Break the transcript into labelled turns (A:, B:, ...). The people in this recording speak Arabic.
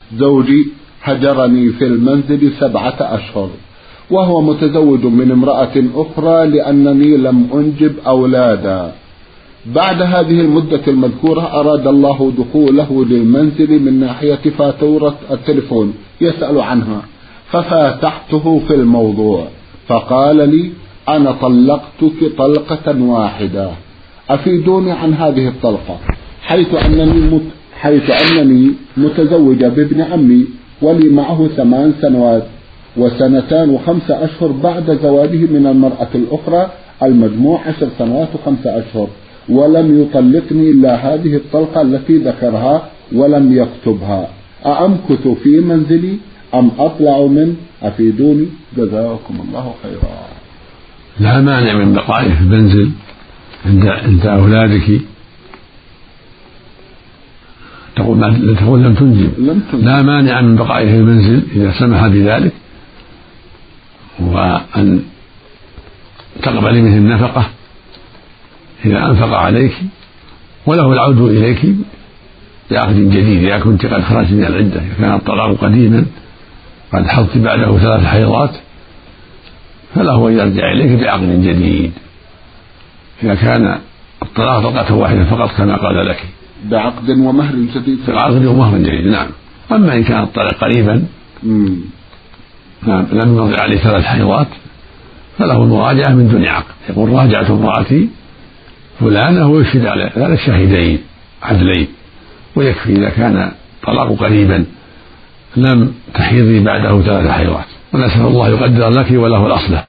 A: زوجي هجرني في المنزل 7 أشهر، وهو متزوج من امرأة أخرى لأنني لم أنجب أولادا. بعد هذه المدة المذكورة أراد الله دخوله للمنزل من ناحية فاتورة التلفون يسأل عنها، ففاتحته في الموضوع فقال لي: أنا طلقتك طلقة واحدة، أفيدوني عن هذه الطلقة، حيث أنني متزوجة بابن عمي ولي معه 8 سنوات و2 و5 أشهر بعد زواجه من المرأة الأخرى، المجموع 10 سنوات و5 أشهر، ولم يطلقني إلا هذه الطلقة التي ذكرها ولم يكتبها، أأمكث في منزلي أم أطلع منه؟ أفيدوني جزاكم الله خيرا.
B: لا مانع من بقائه في المنزل عند أولادك. تقول لم تنجب. لا مانع من بقائه في المنزل إذا سمح بذلك، وأن تقبل منه النفقة إذا أنفق عليك، وله العود إليك بعقد جديد إذا كنت قد خرجت من العدة. إذا كان الطلاق قديما قد حضت بعده 3 حيضات فله أن يرجع إليك بعقد جديد. إذا كان الطلاق طلقة واحدة فقط كما قال لك
A: بعقد ومهر جديد.
B: بعقد ومهر جديد، نعم. أما إن كان الطلاق قريبا نعم لم يمضي عليه 3 حيضات فله المراجعة من دون عقد. يقول: راجعت امرأتي فلانة، ويشهد على ذلك شاهدين عدلين، ويكفي إذا كان طلاق قريبا لم تحيضي بعده 3 حيضات. ونسأل الله يقدر لك وله الأصلح.